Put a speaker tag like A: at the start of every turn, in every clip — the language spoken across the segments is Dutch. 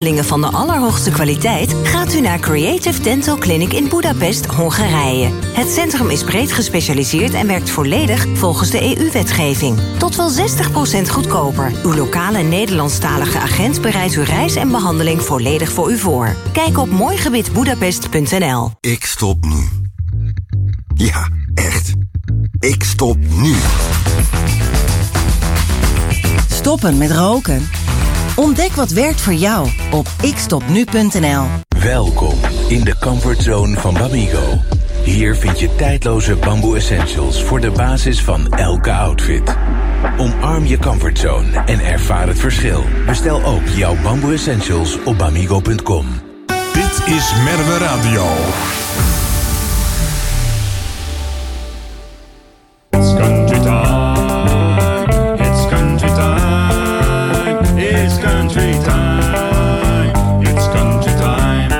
A: van de allerhoogste kwaliteit gaat u naar Creative Dental Clinic in Budapest, Hongarije. Het centrum is breed gespecialiseerd en werkt volledig volgens de EU-wetgeving. Tot wel 60% goedkoper. Uw lokale Nederlandstalige agent bereidt uw reis en behandeling volledig voor u voor. Kijk op mooigebiedbudapest.nl.
B: Ik stop nu. Ja, echt. Ik stop nu.
C: Stoppen met roken? Ontdek wat werkt voor jou op ikstopnu.nl.
D: Welkom in de comfortzone van Bamigo. Hier vind je tijdloze bamboe essentials voor de basis van elke outfit. Omarm je comfortzone en ervaar het verschil. Bestel ook jouw bamboe essentials op bamigo.com.
E: Dit is Merwe Radio.
F: It's country time. It's country time. It's country time. It's country time.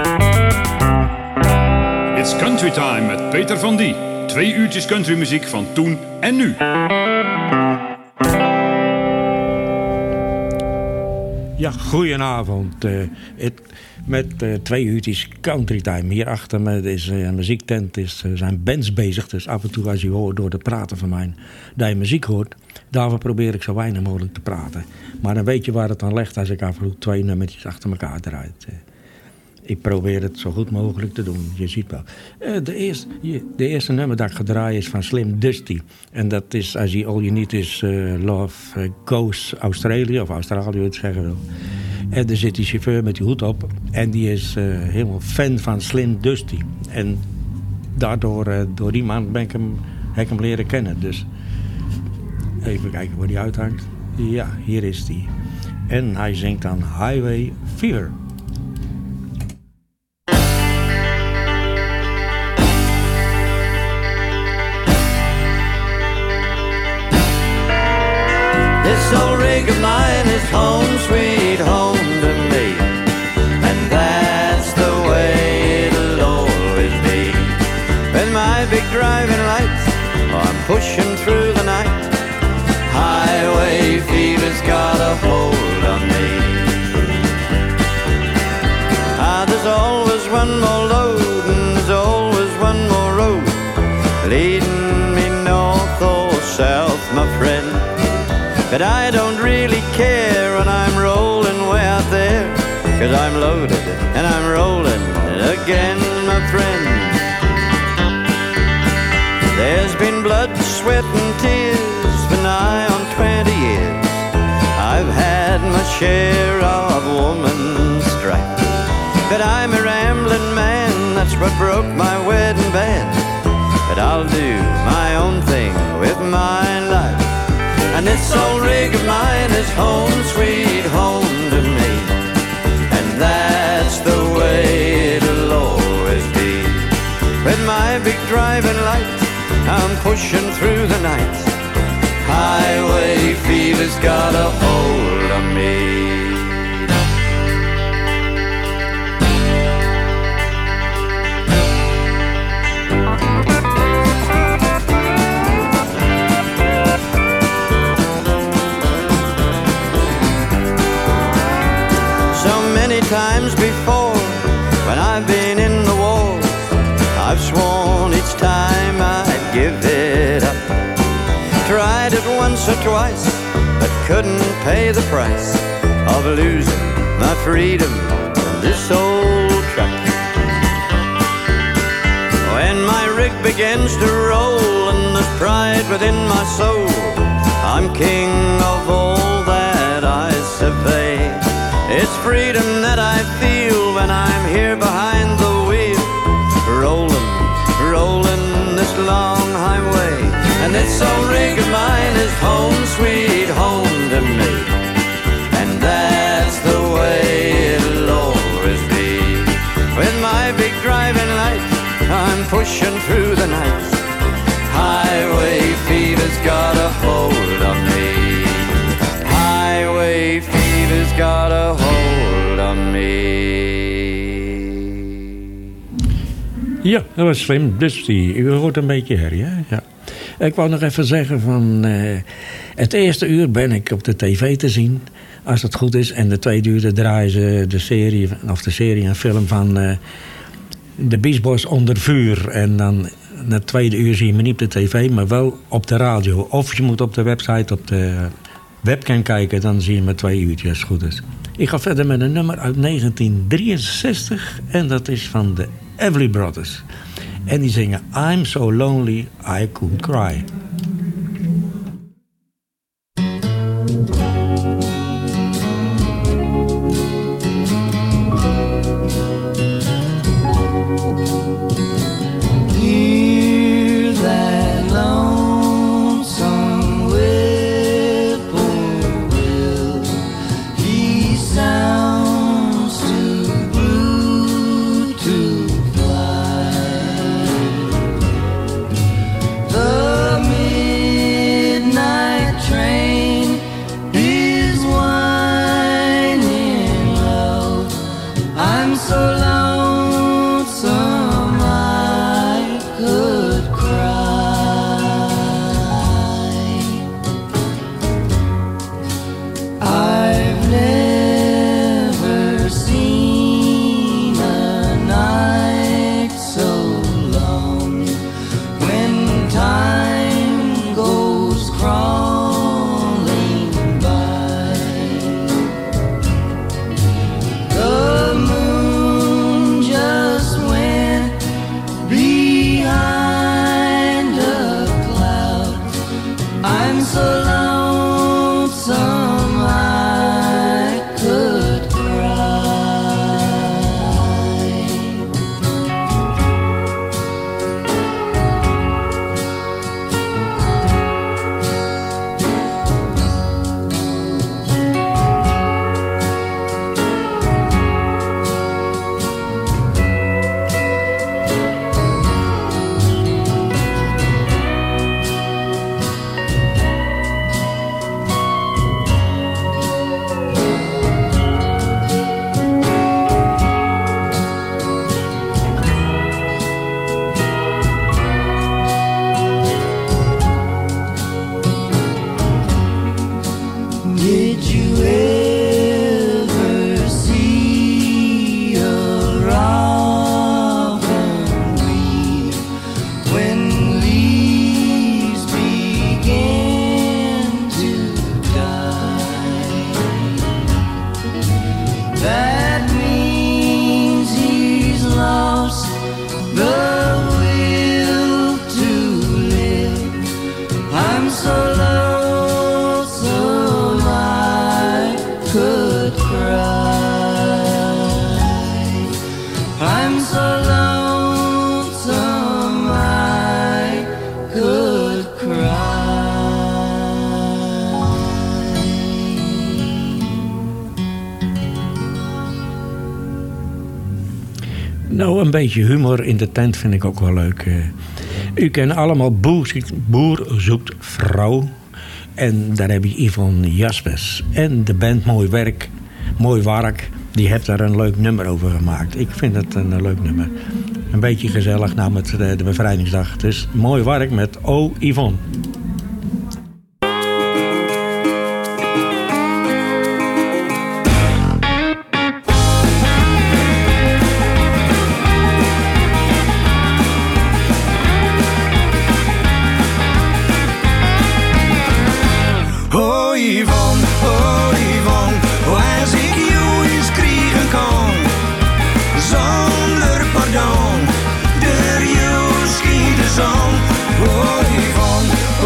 F: It's country time met Peter van Die. 2 uurtjes countrymuziek van toen en nu.
G: Ja, goedenavond. Met 2 uurtjes country time. Hier achter me is een muziektent. Zijn bands bezig. Dus af en toe als je hoort door het praten van mij dat je muziek hoort. Daarvoor probeer ik zo weinig mogelijk te praten. Maar dan weet je waar het aan ligt als ik af en toe 2 nummertjes achter elkaar draai. Ik probeer het zo goed mogelijk te doen. Je ziet wel. De eerste nummer dat ik ga draaien is van Slim Dusty. En dat is, als je All You Need Is Love Goes Australië, of Australië het zeggen wil. En er zit die chauffeur met die hoed op. En die is helemaal fan van Slim Dusty. En daardoor, door die man heb ik hem leren kennen. Dus even kijken waar die uithangt. Ja, hier is die. En hij zingt dan Highway Fever.
H: This old rig of mine is home sweet home to me, and that's the way it'll always be. With my big driving lights, I'm pushing through the night. Highway fever's got a hold on me. There's always one more load and there's always one more road leading me north or south, my friend. But I don't really care when I'm rolling way out there, 'cause I'm loaded and I'm rolling again, my friend. There's been blood, sweat and tears for nigh on 20 years. I've had my share of woman's strife, but I'm a rambling man, that's what broke my wedding band. But I'll do my own thing with my life. And this old rig of mine is home sweet home to me, and that's the way it'll always be. With my big driving lights, I'm pushing through the night. Highway fever's got a hold on me. Times before, when I've been in the wars, I've sworn each time I'd give it up. Tried it once or twice, but couldn't pay the price of losing my freedom in this old truck. When my rig begins to roll and there's pride within my soul, I'm king of all that I survey. It's freedom that I feel when I'm here behind the wheel, rolling, rolling this long highway. And this old rig of mine is home sweet home to me, and that's the way it'll always be. With my big driving light, I'm pushing through the night. Highway fever's got a hold on me. Highway fever's got a hold on me.
G: Ja, dat was Slim Dusty. U hoort een beetje herrie, hè? Ja. Ik wou nog even zeggen van... het eerste uur ben ik op de tv te zien. Als het goed is. En de tweede uur draaien ze de serie en film van de Beach Boys onder vuur. En dan na het tweede uur zie je me niet op de tv, maar wel op de radio. Of je moet op de website, op de webcam kijken, dan zie je me 2 uurtjes als het goed is. Ik ga verder met een nummer uit 1963 en dat is van de Everly Brothers. En die zingen I'm so lonely I could cry. Nou, een beetje humor in de tent vind ik ook wel leuk. U kent allemaal Boer zoekt vrouw. En daar heb je Yvonne Jaspers. En de band Mooi Wark, die heeft daar een leuk nummer over gemaakt. Ik vind het een leuk nummer. Een beetje gezellig nou met de bevrijdingsdag. Dus Mooi Wark met O Yvonne.
I: Zon, oh Yvonne,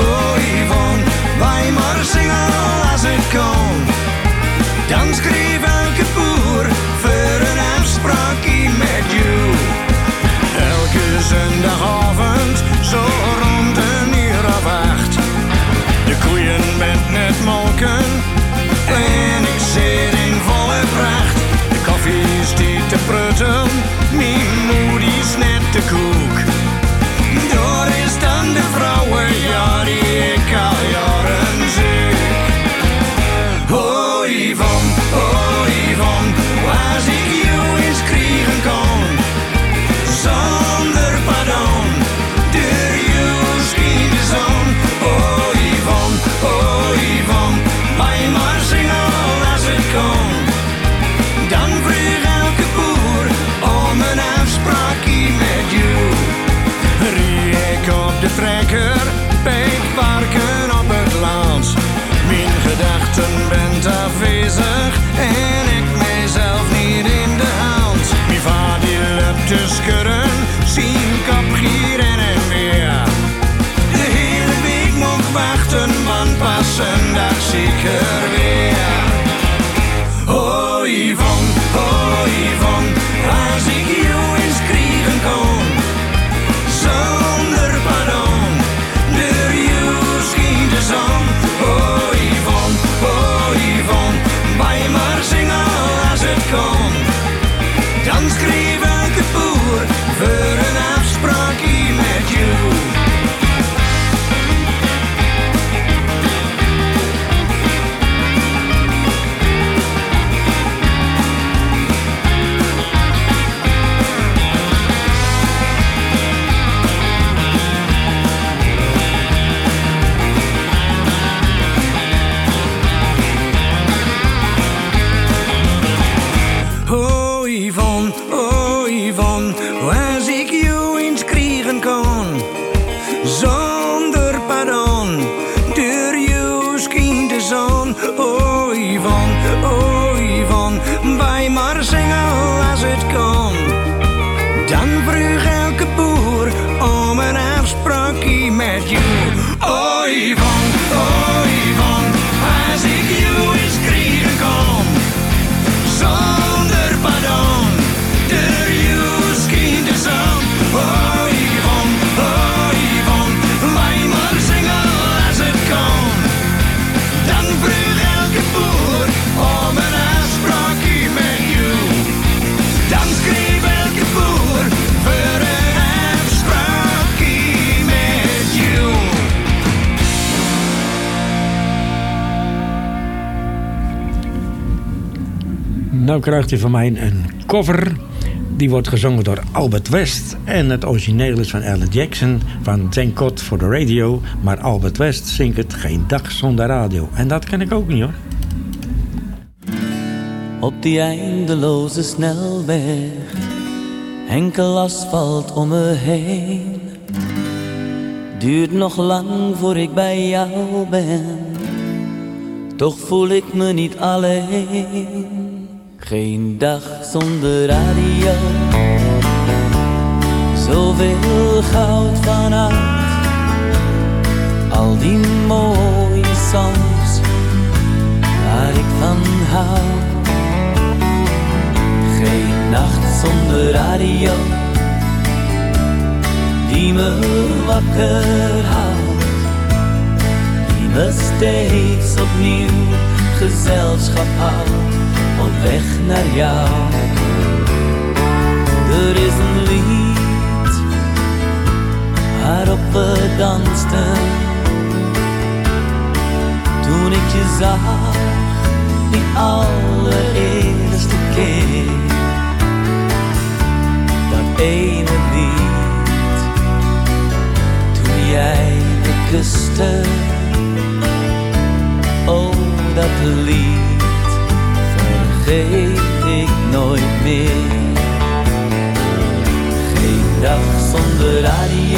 I: Dan schreef elke boer voor een afspraakje met jou. Oh Yvonne, als ik jou eens krijgen kan, zonder pardon, door jou schijnt de zon. Oh Yvonne, wij maar zingen als het kan. Dan vroeg elke boer om een afspraakje met jou. Oh Yvonne, als ik jou eens krijgen kan, zonder pardon. Oh Yvonne, wij maar zingen als het kan. Dan vroeg elke boer om een afspraakje met jou. Dan schreef elke boer voor een afspraakje met jou.
G: Nou krijgt u van mij een cover. Die wordt gezongen door Albert West. En het origineel is van Alan Jackson. Van Thank God for the Radio. Maar Albert West zingt het Geen dag zonder radio. En dat ken ik ook niet hoor.
J: Op die eindeloze snelweg. Enkel asfalt om me heen. Duurt nog lang voor ik bij jou ben. Toch voel ik me niet alleen. Geen dag zonder radio. Zoveel goud vanuit. Al die mooie songs waar ik van hou. Geen nacht zonder radio die me wakker houdt. Die me steeds opnieuw gezelschap houdt. Op weg naar jou. Er is een lied waarop we dansten. Toen ik je zag, die allereerste keer. Dat ene lied, toen jij me kuste. Oh, dat lied vergeet ik nooit meer. Geen dag zonder radio.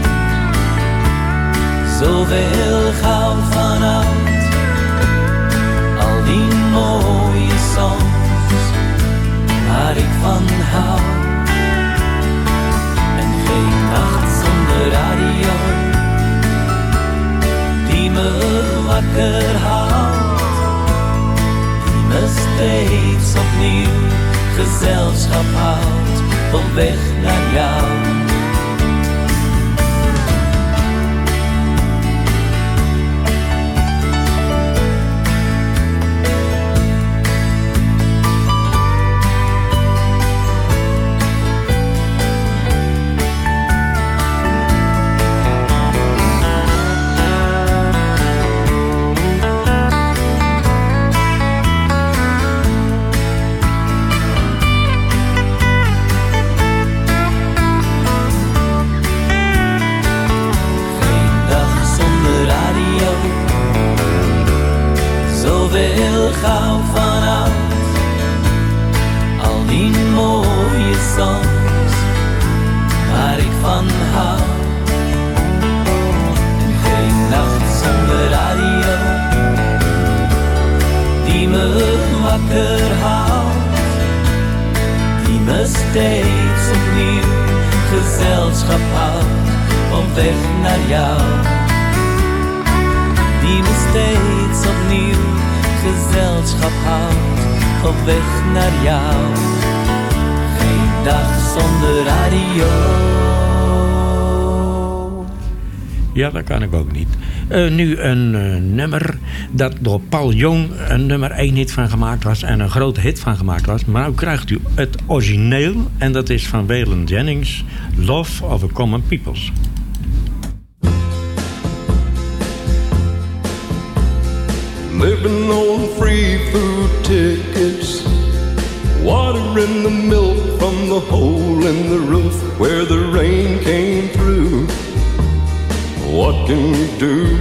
J: Zoveel goud vanuit. Al die mooie songs waar ik van hou. En geen nacht zonder radio die me wakker houdt. Me steeds opnieuw gezelschap houdt op weg naar jou. Gauw vanuit al die mooie songs waar ik van hou. En geen nacht zonder radio die me wakker houdt. Die me steeds opnieuw gezelschap houdt op weg naar jou. Die me steeds opnieuw gezelschap houdt op weg naar jou. Geen dag zonder radio.
G: Ja, dat kan ik ook niet. Nu een nummer dat door Paul Young een nummer 1 hit van gemaakt was en een grote hit van gemaakt was. Maar nu krijgt u het origineel en dat is van Waylon Jennings, Love of a Common Peoples.
K: Living on free food tickets, water in the milk from the hole in the roof where the rain came through. What can you do?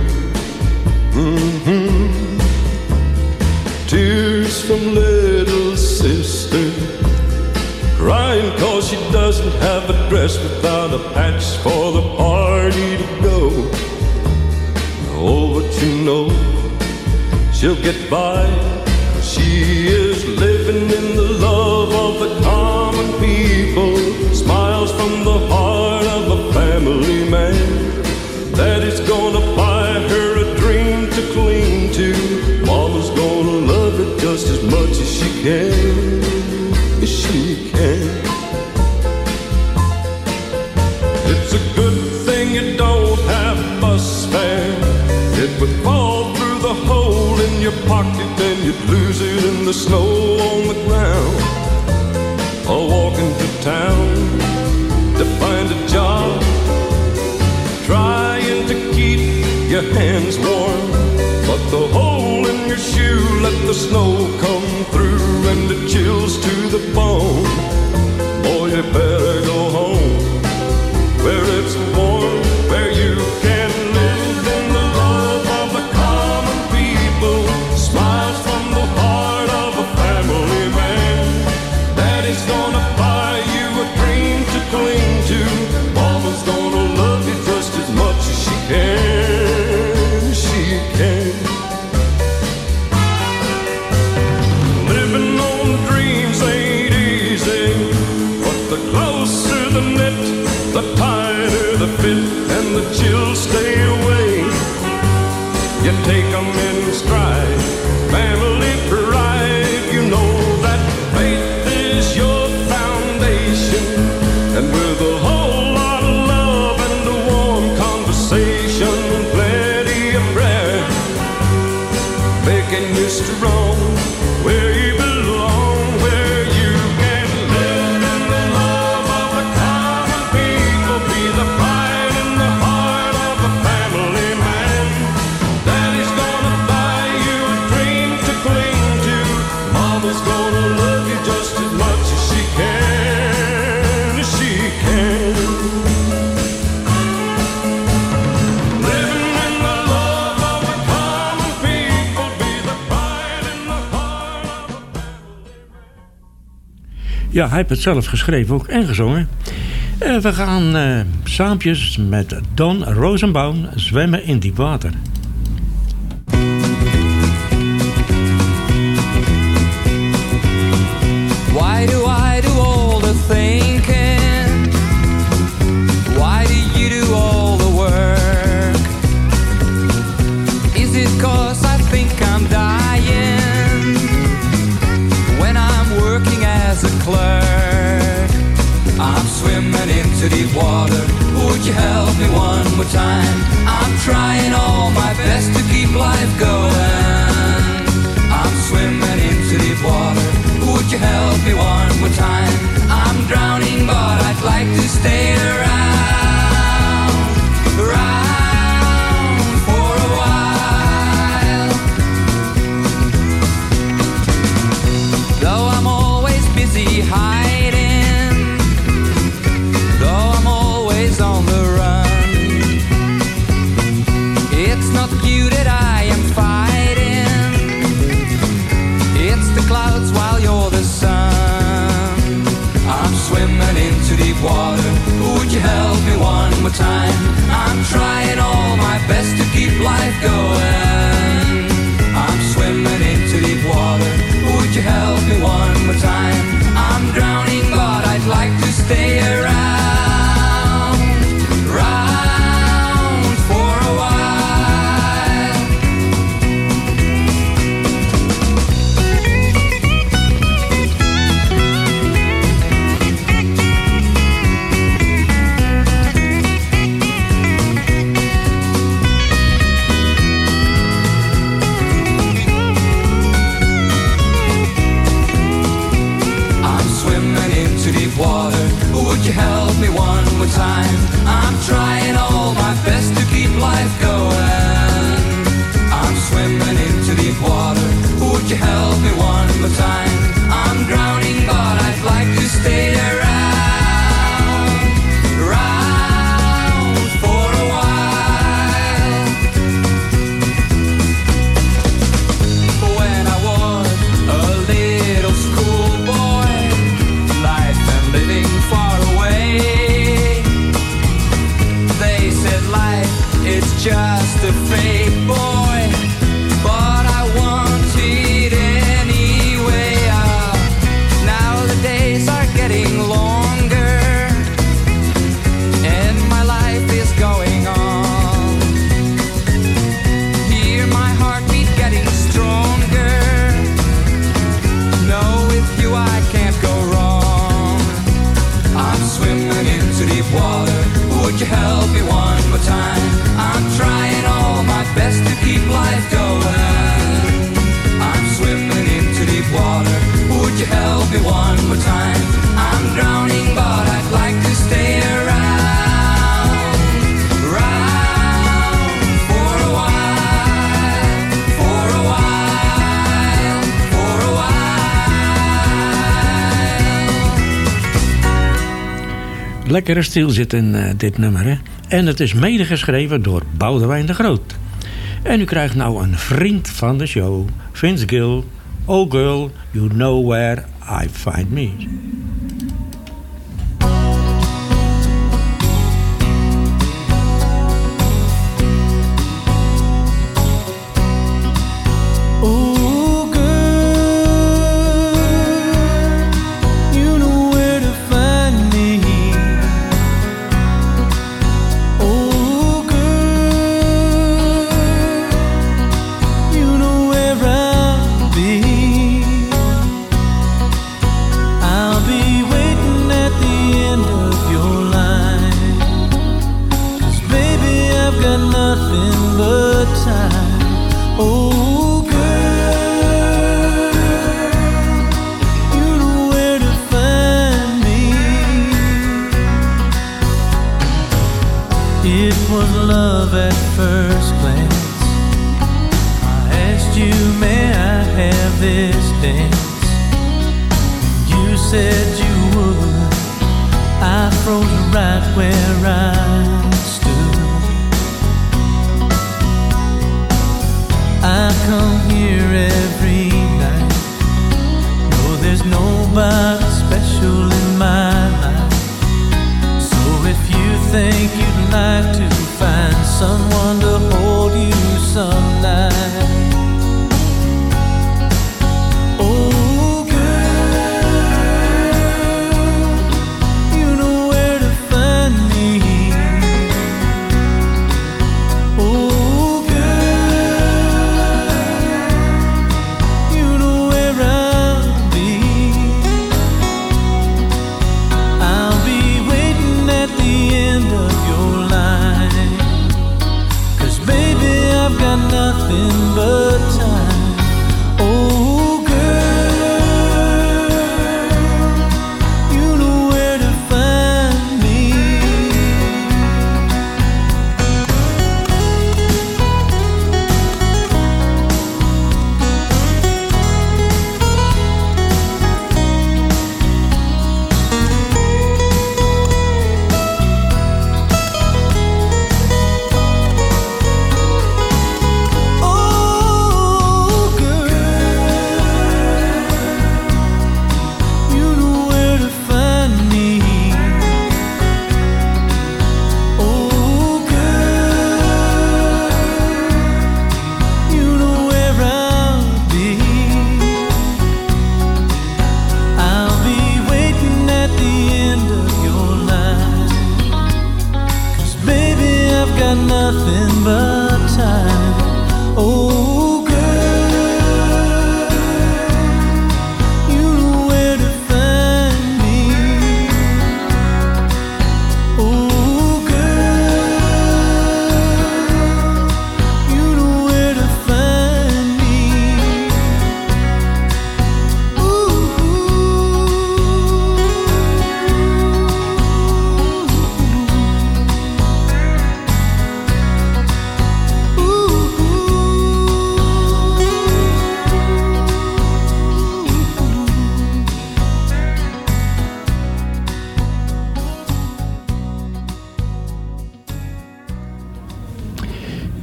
K: Tears from little sister, crying 'cause she doesn't have a dress without a patch for the party to go. Oh, but you know she'll get by. She is living in the love of the common people. Smiles from the heart of a family man. Daddy's gonna buy her a dream to cling to. Mama's gonna love her just as much as she can. As she can. It's a good thing you don't have bus fare. It would fall through the hole in your pocket and you'd lose it in the snow on the ground. Or walking to town to find a job, trying to keep your hands warm. But the hole in your shoe let the snow come through and it chills to the bone. Boy, you better go home where it's warm, where you can live in the love of the common people. Smiles from the heart of a family man. Daddy's gonna buy you a dream to cling to. Mama's gonna love you just as much as she can. She can. Living on dreams ain't easy, but the closer the knit, the tighter the fit, and the chills stay away. You take them in stride, family pride. You know that faith is your foundation, and with a whole lot of love and a warm conversation and plenty of prayer, making you strong where you belong, where you can live in the love of the common people. Be the pride in the heart of a family man. Daddy's gonna buy you a dream to cling to. Mama's gonna love you just as much as she can. As she can. Living in the love of the common people. Be the pride in the heart of a family man.
G: Ja, hij heeft het zelf geschreven ook en gezongen. We gaan saampjes met Don Rosenbaum zwemmen in diep water.
J: Why do I do all the thinking? Why do you do all the work? Is it 'cause I think I'm dying when I'm working as a clerk? I'm swimming into deep water. Would you help me one more time? I'm trying all my best to keep life going. I'm swimming into deep water. Would you help me one more time? I'm drowning, but I'd like to stay around for a while. Though I'm always busy hiding, though I'm always on the run, it's not you that I am fighting, it's the clouds while you're the sun. I'm swimming into deep water. Would you help me one more time? I'm trying all my best to keep life going. I'm swimming into deep water. Would you help me one more time? I'm drowning, but I'd like to stay around for a while. you help me one more time? I'm trying all my best to keep life going. I'm swimming into deep water. Would you help me one more time? I'm drowning, but I'd like to stay around for a while. When I was a little schoolboy, life and living far away, they said life, it's just a fake, boy, but I want it anyway. Now the days are getting longer and my life is going on. Hear my heartbeat getting stronger. No, with you I can't go wrong. I'm swimming into deep water. Would you help me one more time? I'm trying all my best to keep life going. I'm swimming into deep water. Would you help me one more time? I'm drowning, but I'd like to stay around for a while, for a while, for a while.
G: Lekkere stil zit in dit nummer, hè? En het is mede geschreven door Boudewijn de Groot. En u krijgt nou een vriend van de show, Vince Gill. Oh girl, you know where I find me.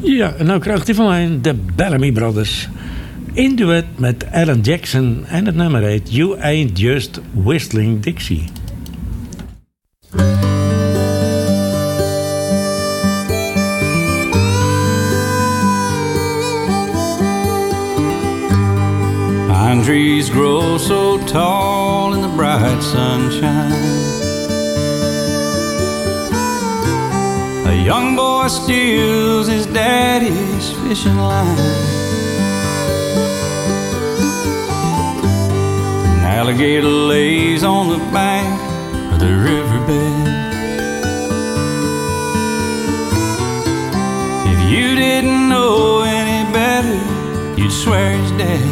G: Ja, en nou krijgt hij van mij de Bellamy Brothers. In duet met Alan Jackson en het nummer heet You Ain't Just Whistling Dixie.
L: Pine trees grow so tall in the bright sunshine. A young boy steals his daddy's fishing line. An alligator lays on the bank of the riverbed. If you didn't know any better, you'd swear he's dead.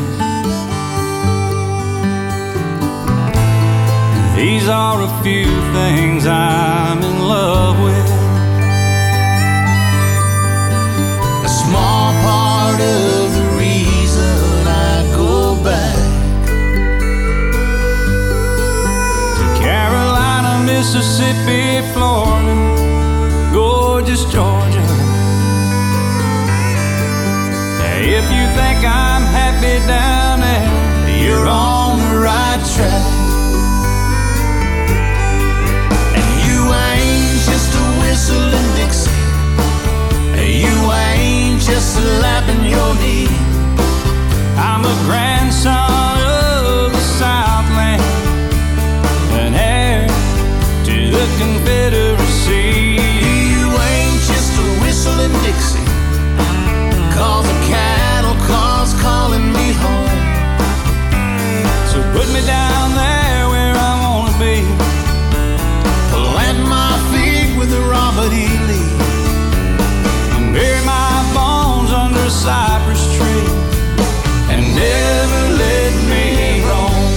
L: These are a few things I'm in love with. A small part of the reason I go back to Carolina, Mississippi, Florida, gorgeous Georgia. If you think I'm happy down there, you're on the right track. Just a whistling Dixie. You ain't just slapping your knee. I'm a grandson of the Southland, an heir to the Confederacy. You ain't just a whistling Dixie, 'cause the cattle car's calling me home. So put me down there where I wanna be. Plant my feet with the Robert E. Lee, and bury my bones under a cypress tree, and never let me roam.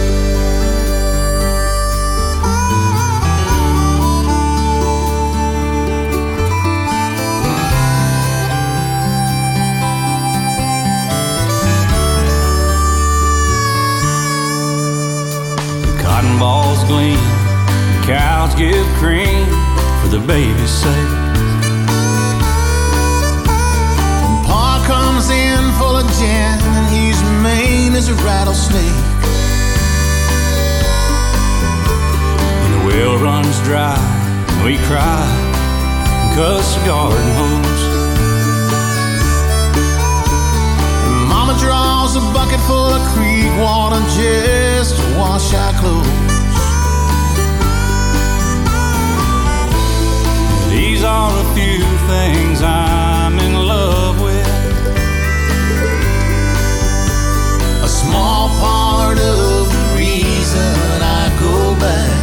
L: The cotton balls gleam, cows give cream for the baby's sake. And Pa comes in full of gin, and he's mean as a rattlesnake. When the well runs dry, we cry and cuss the garden hose. And Mama draws a bucket full of creek water just to wash our clothes. These are a few things I'm in love with. A small part of the reason I go back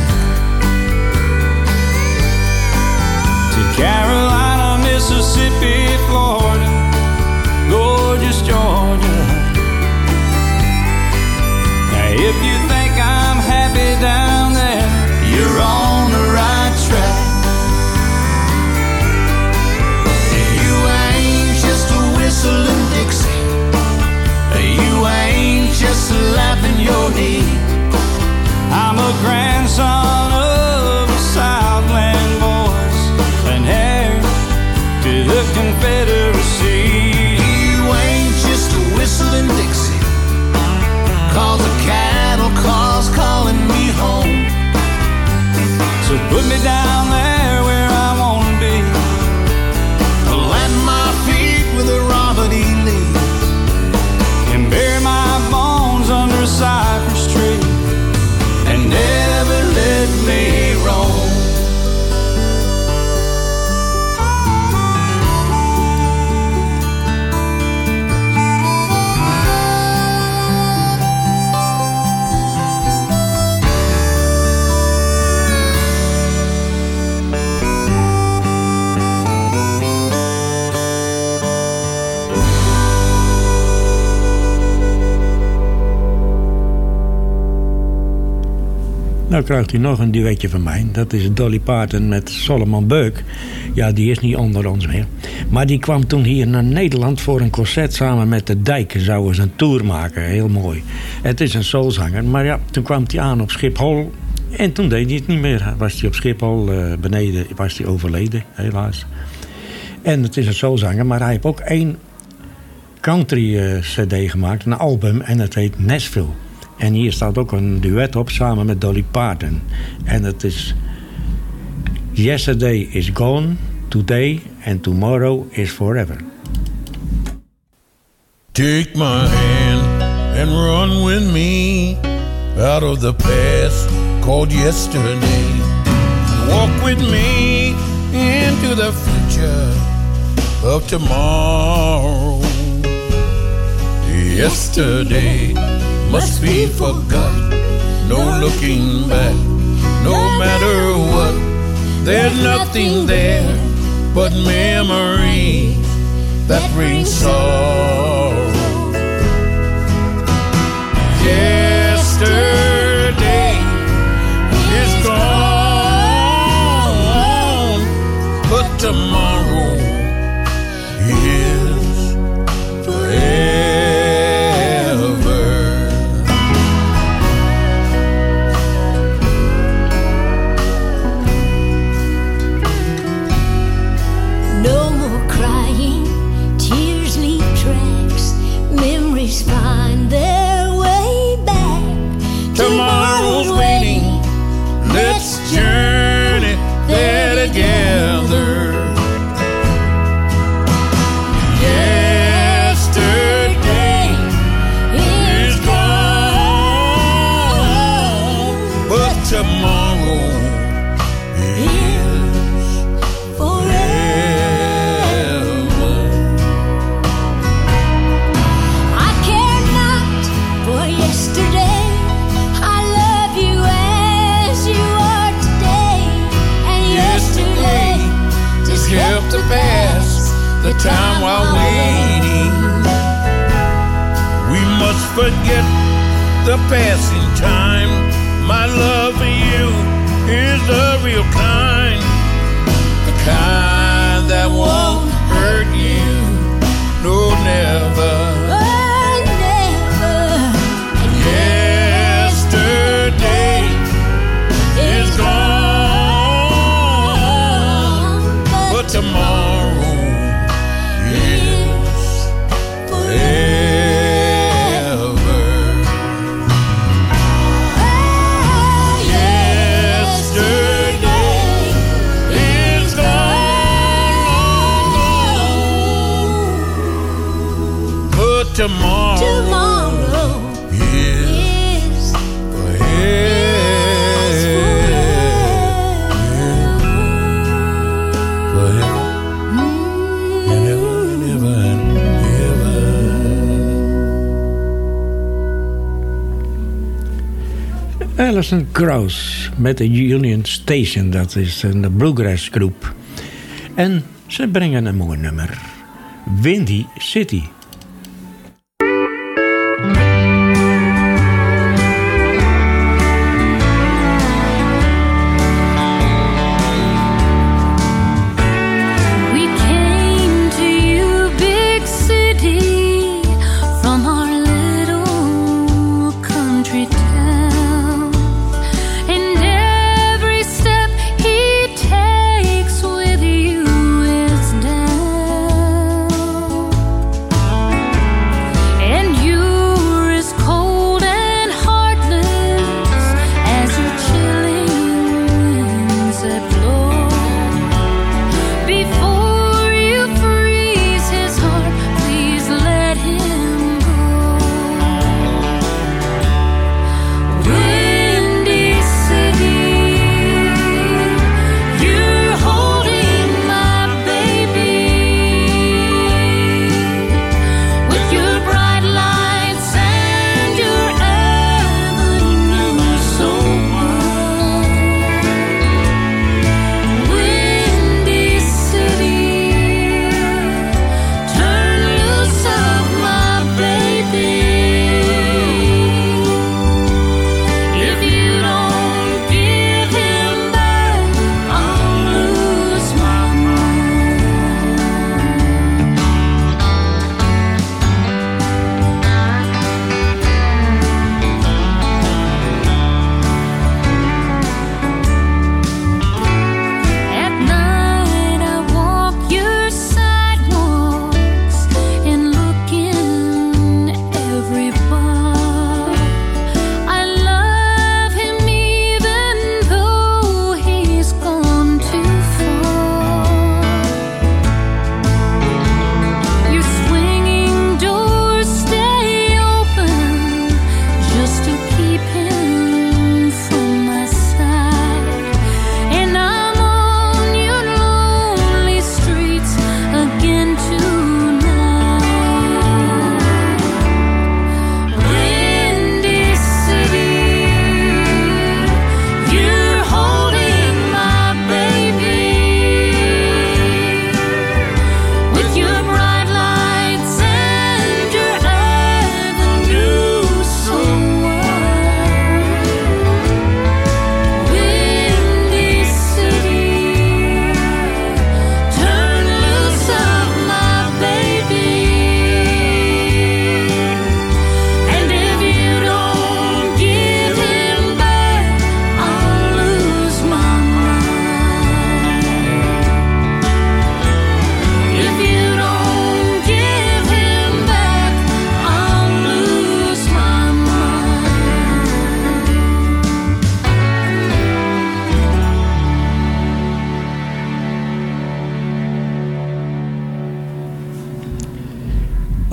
L: to Carolina, Mississippi, Florida, gorgeous Georgia. Now if you think I'm happy down there, you're on the right track. Whistling Dixie, you ain't just slapping your knee. I'm a grandson of the Southland boys, an heir to the Confederacy. You ain't just a whistling Dixie, 'cause the cattle car's calling me home. So put me down there where I wanna be. Plant my feet with a Robert E. Lee, and bury my bones under a cypress tree, and never let me roam.
G: Nou krijgt u nog een duetje van mij. Dat is Dolly Parton met Solomon Burke. Ja, die is niet onder ons meer. Maar die kwam toen hier naar Nederland voor een concert samen met de Dijk. Zouden ze een tour maken, heel mooi. Het is een soulzanger, maar ja, toen kwam hij aan op Schiphol. En toen deed hij het niet meer. Was hij op Schiphol beneden, was hij overleden, helaas. En het is een soulzanger, maar hij heeft ook 1 country cd gemaakt, een album, en het heet Nashville. En hier staat ook een duet op samen met Dolly Parton. En het is Yesterday is gone, today and tomorrow is forever.
M: Take my hand and run with me out of the past called yesterday. Walk with me into the future of tomorrow. Yesterday must be forgotten, no looking back, no matter what. There's nothing there but memories that bring sorrow. Yesterday is gone, but tomorrow is forever.
N: No more crying, tears leave tracks, memories find their way back.
M: Tomorrow's waiting, let's journey there together. Yesterday is gone, but tomorrow is
N: forever. I care not for yesterday. I love you as you are today. And yesterday
M: just help to pass the time while waiting. We must forget the passing time. My love for you is the real kind, the kind that won't hurt you. No, never. Yesterday is gone, but tomorrow is forever. Yesterday is gone, but tomorrow is
G: Alison Krauss met de Union Station, dat is een bluegrass groep. En ze brengen een mooi nummer. Windy City.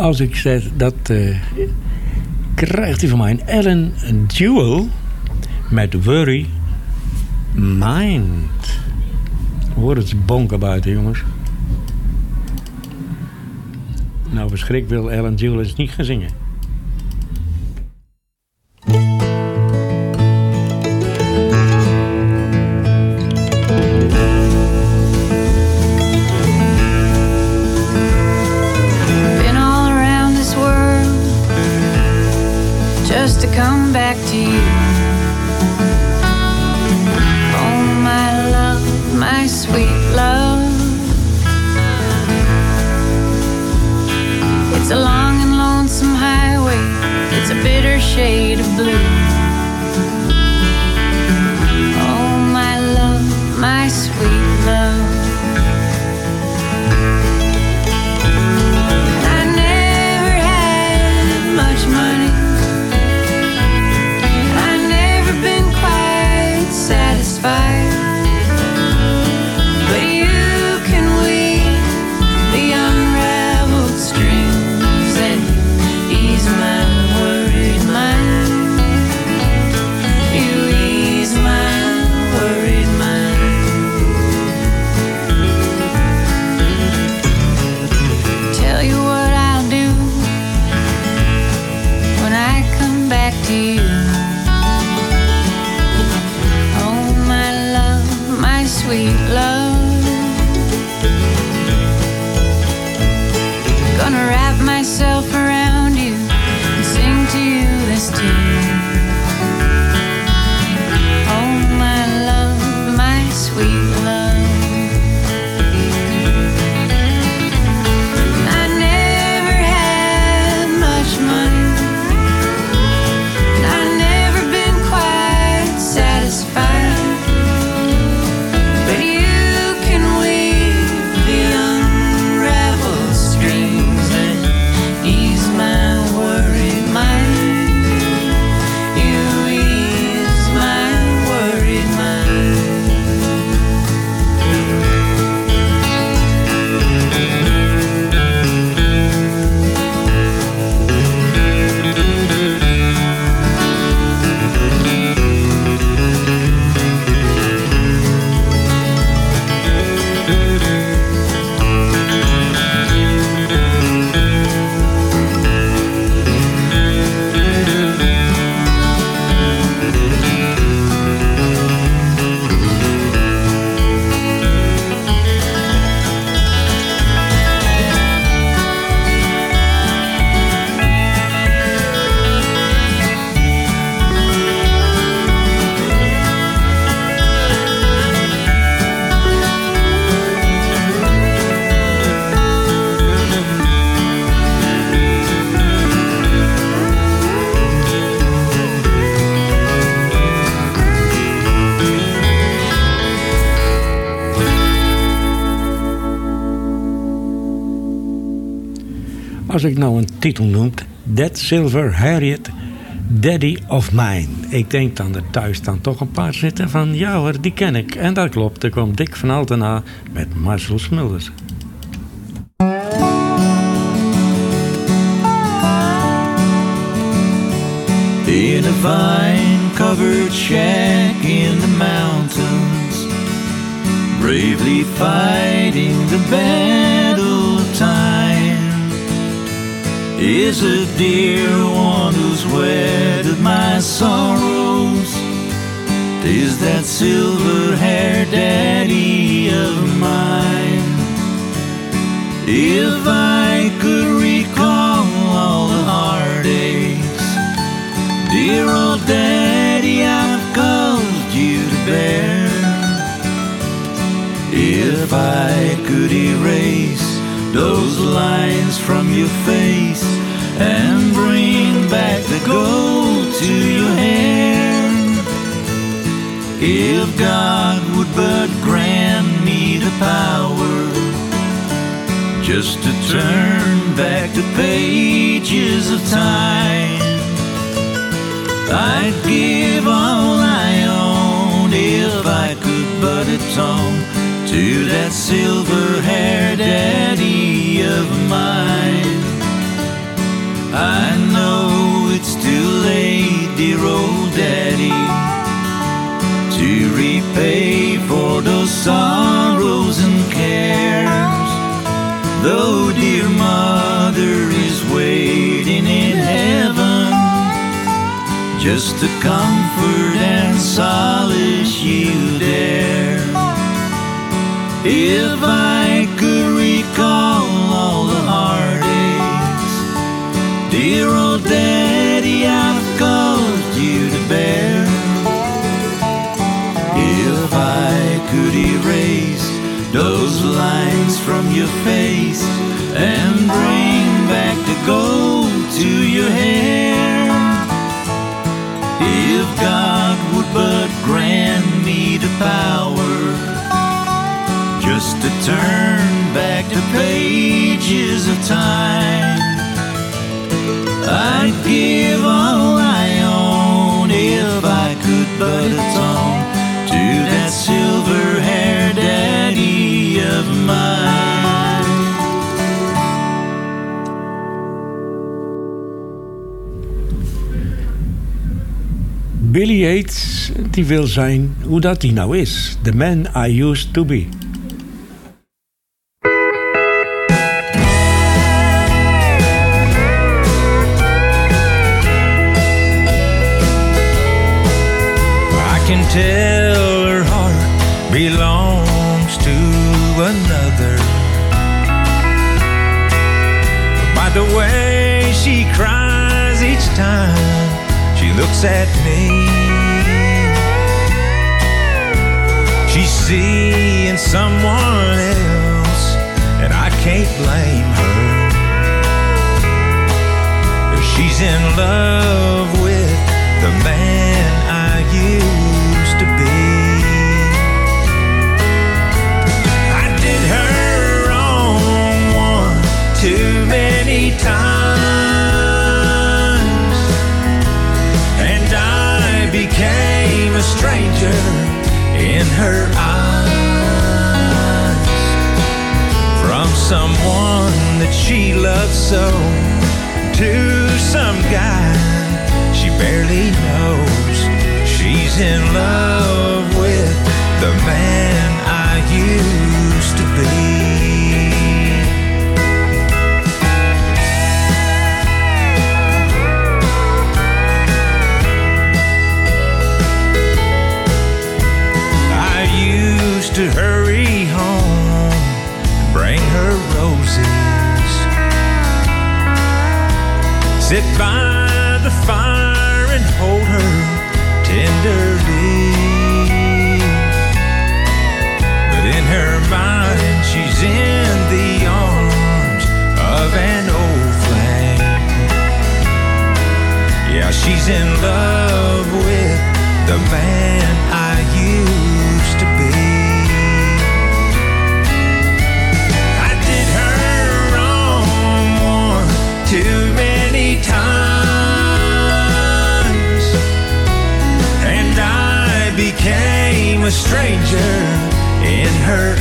G: Als ik zeg, dat krijgt hij van mij een Ellen Jewel met Worry Mind. Hoor het bonken buiten, jongens. Nou, verschrik wil Ellen Jewel eens niet gaan zingen.
O: Just to come back to you. Oh, my love, my sweet love. It's a long and lonesome highway. It's a bitter shade of blue. Oh, my love, my sweet love. I never had much money. Satisfied, but you can weave the unraveled strings and ease my worried mind. You ease my worried mind. Tell you what I'll do when I come back to you. Sweet love, gonna wrap myself around you and sing to you this tune. Oh, my love, my sweet love. I never had much money, and I've never been quite satisfied.
G: Als ik nou een titel noem, That Silver Harriet, Daddy of Mine. Ik denk dan er thuis dan toch een paar zitten van, ja hoor, die ken ik. En dat klopt, er komt Dick van Altena met Marcel Smulders.
L: In a vine-covered shack in the mountains, bravely fighting the battle of time, is a dear one who's weathered my sorrows. 'Tis that silver-haired daddy of mine. If I could recall all the heartaches, dear old daddy, I've caused you to bear. If I could erase those lines from your face and bring back the gold to your hair, if God would but grant me the power just to turn back the pages of time, I'd give all I own if I could but atone to that silver-haired daddy of mine. I know it's too late, dear old daddy, to repay for those sorrows and cares. Though dear mother is waiting in heaven just to comfort and solace you there. If I could recall all the heartaches, dear old daddy, I've caused you to bear. If I could erase those lines from your face and bring back the gold to your hair, if God would but grant me the power just to turn back the pages of time, I'd give all I own if I could but atone to that silver-haired daddy of mine.
G: Billy Yates, die wil zijn hoe dat hij nou is. The man I used to be.
L: I can tell her heart belongs to another by the way she cries each time she looks at me. She's seeing someone else, and I can't blame her. She's in love with the man I used to be. I did her wrong one too many times, and I became a stranger in her eyes. From someone that she loved so to some guy she barely knows. She's in love with the man I used to be. I used to hurry home and bring her roses, sit by the fire and hold her tenderly. But in her mind, she's in the arms of an old flame. Yeah, she's in love with the man I used to be. I did her wrong one too many times, became a stranger in her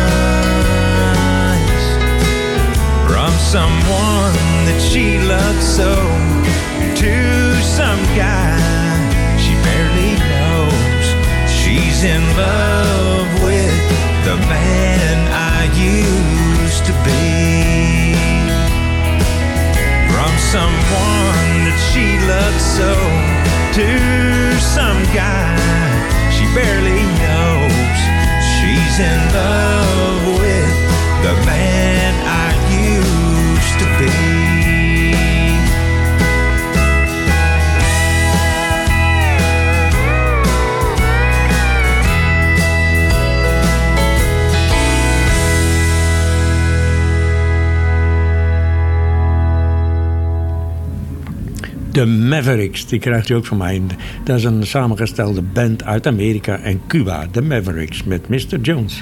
L: eyes. From someone that she loved so to some guy she barely knows. She's in love with the man I used to be. From someone that she loved so to some guy she barely knows. She's in love with the man I used to be.
G: De Mavericks, die krijgt u ook van mij. Dat is een samengestelde band uit Amerika en Cuba. De Mavericks met Mr. Jones.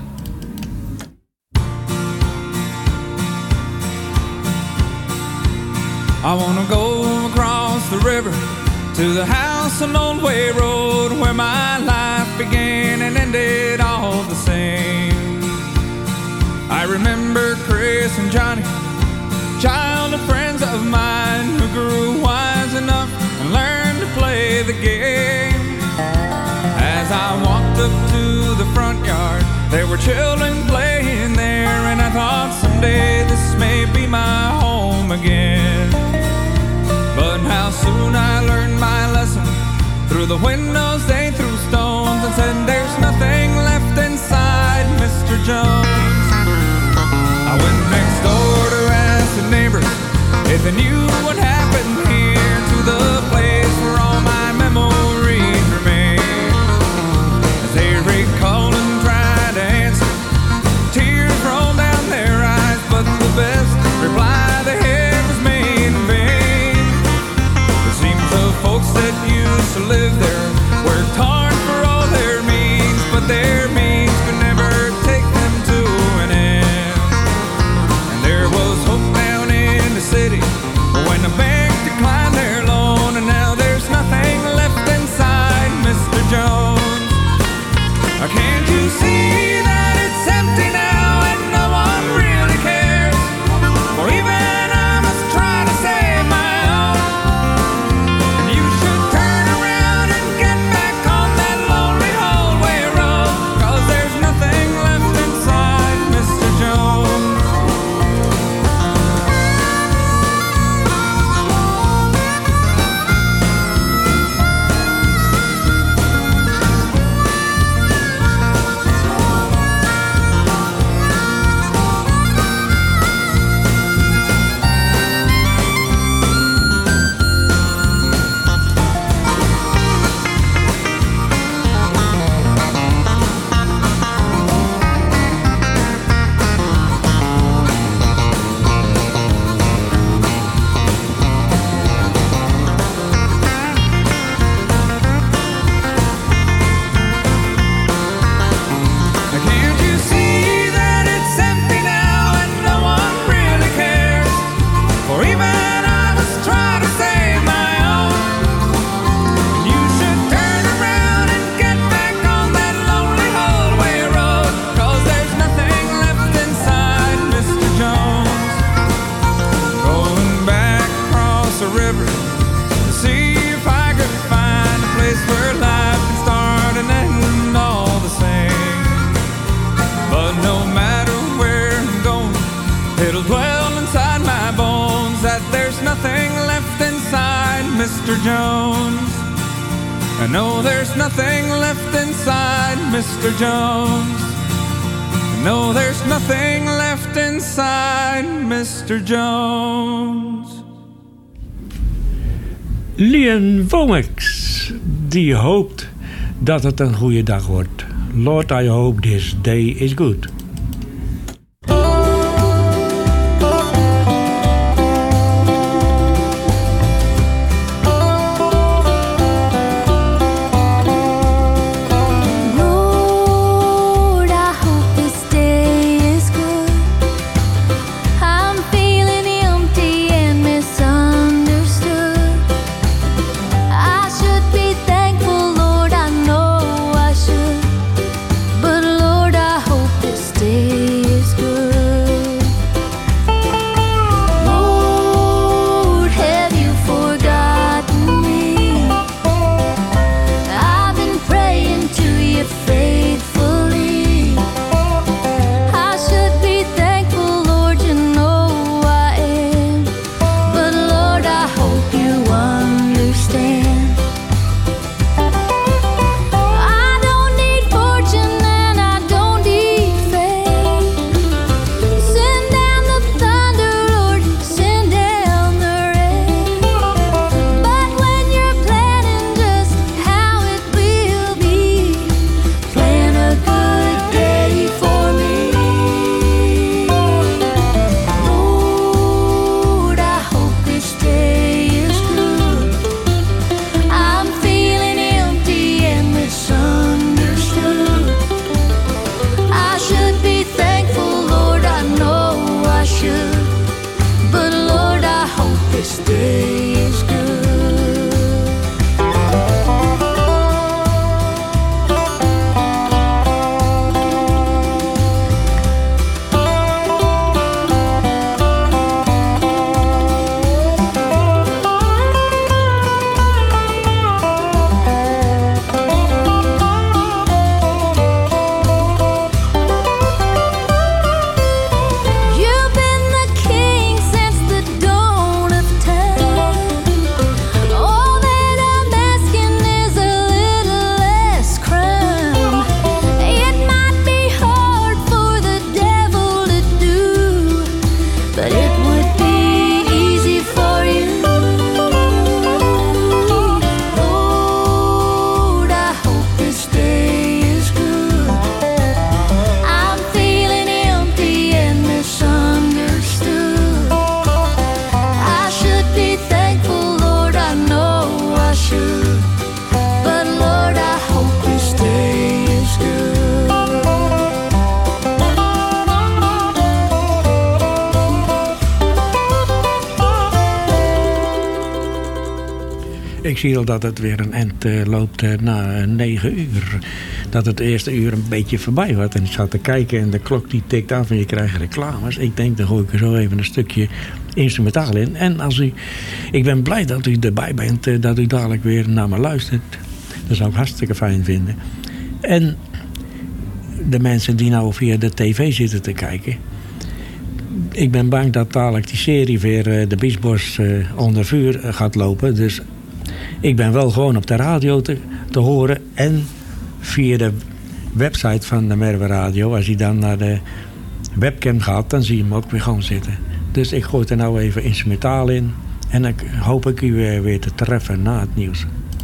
J: I wanna go across the river to the house on Old Way Road, where my life began and ended all the same. I remember Chris and Johnny, child and friends of of mine who grew wise enough and learned to play the game. As I walked up to the front yard, there were children playing there, and I thought someday this may be my home again. But how soon I learned my lesson. Through the windows they threw stones and said there's nothing left inside Mr. Jones. I went next door to ask the neighbors if they knew what happened here to the place where all my memories remain. As they recalled and tried to answer, tears rolled down their eyes, but the best reply they had was made in vain. It seems the folks that used to live there worked hard for all their means, but their means could never take them to an end. And there was hope down in the city when the bank declined their loan, and now there's nothing left inside Mr. Jones. Can't you see that it's empty now and no one really cares? For even I must try to save my own. And you should turn around and get back on that lonely hallway road, 'cause there's nothing left inside Mr. Jones. Can't you see that it's empty now and no one really cares? For even I must try to save my own. You should turn around and get back on that lonely hallway road, 'cause there's nothing left inside Mr. Jones. Going back across the river to see if I could find a place where life can start and end all the same. But no matter where I'm going, it'll dwell inside my bones that there's nothing left inside Mr. Jones. I know there's nothing left inside Mr. Jones. I know there's nothing left inside Mr. Jones.
G: Lian Womack, die hoopt dat het een goede dag wordt. Lord, I hope this day is good.
N: Lord, I hope this day is good. I'm feeling empty and misunderstood. I should be thankful, Lord, I know I should. But Lord, I hope this
G: Ik zie al dat het weer een eind loopt na 9 uur. Dat het eerste uur een beetje voorbij wordt. En ik zat te kijken en de klok die tikt af en je krijgt reclames. Ik denk, dan gooi ik er zo even een stukje instrumentaal in. En ik ben blij dat u erbij bent, dat u dadelijk weer naar me luistert. Dat zou ik hartstikke fijn vinden. En de mensen die nou via de tv zitten te kijken. Ik ben bang dat dadelijk die serie weer de Biesbos onder vuur gaat lopen. Dus ik ben wel gewoon op de radio te horen. En via de website van de Merwe Radio. Als hij dan naar de webcam gaat, dan zie je hem ook weer gewoon zitten. Dus ik gooi er nou even instrumentaal in. En dan hoop ik u weer te treffen na het nieuws.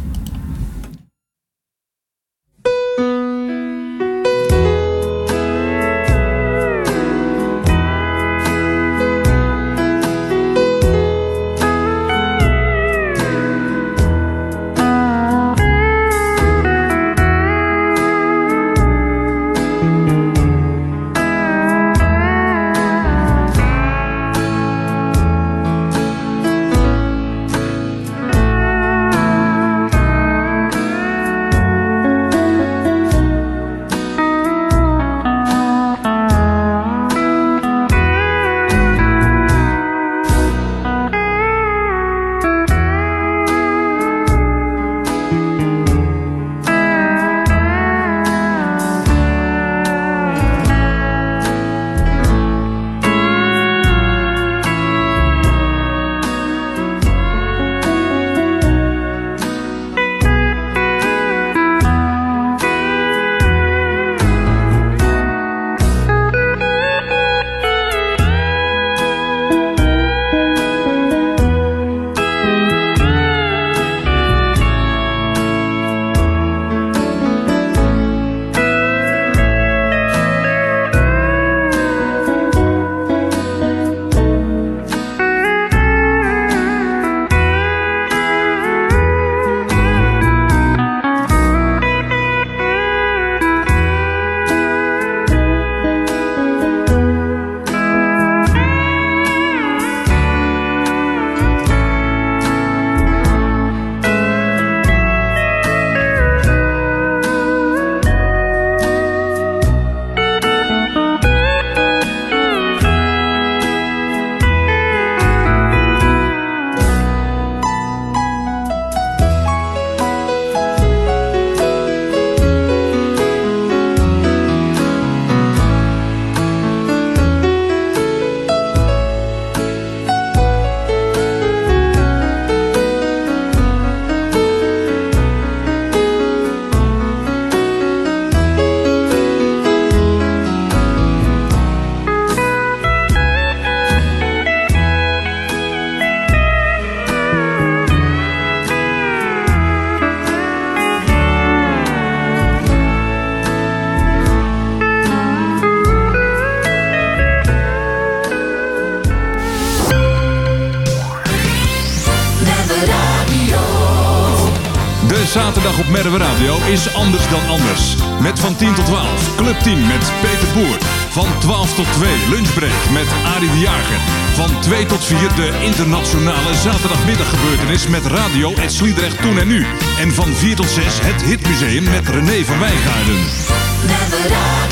P: Zaterdag op Merwe Radio is anders dan anders. Met van 10 tot 12 Club 10 met Peter Boer. Van 12 tot 2 Lunchbreak met Arie de Jager. Van 2 tot 4 de internationale zaterdagmiddaggebeurtenis met Radio Het Sliedrecht Toen en Nu. En van 4 tot 6 het Hitmuseum met René van Wijngaarden.